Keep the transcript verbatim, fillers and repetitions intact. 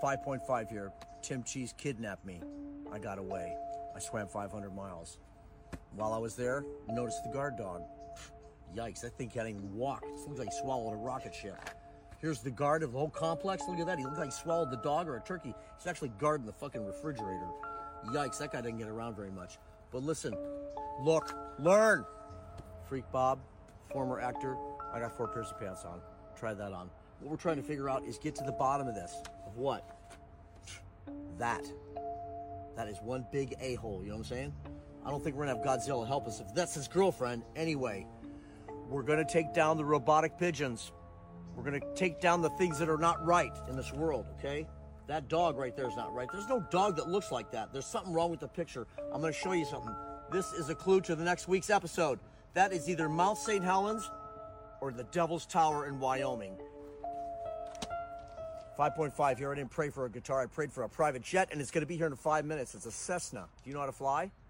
five point five here. Tim Cheese kidnapped me. I got away. I swam five hundred miles. While I was there, noticed the guard dog. Yikes, that thing can't even walk. It looks like he swallowed a rocket ship. Here's the guard of the whole complex. Look at that. He looked like he swallowed the dog or a turkey. He's actually guarding the fucking refrigerator. Yikes, that guy didn't get around very much. But listen, look, learn. Freak Bob, former actor. I got four pairs of pants on. Try that on. What we're trying to figure out is get to the bottom of this. Of what? That. That is one big a-hole, you know what I'm saying? I don't think we're gonna have Godzilla help us if that's his girlfriend. Anyway, we're gonna take down the robotic pigeons. We're gonna take down the things that are not right in this world, okay? That dog right there is not right. There's no dog that looks like that. There's something wrong with the picture. I'm gonna show you something. This is a clue to the next week's episode. That is either Mount Saint Helens or the Devil's Tower in Wyoming. five point five here. I didn't pray for a guitar. I prayed for a private jet, and it's going to be here in five minutes. It's a Cessna. Do you know how to fly?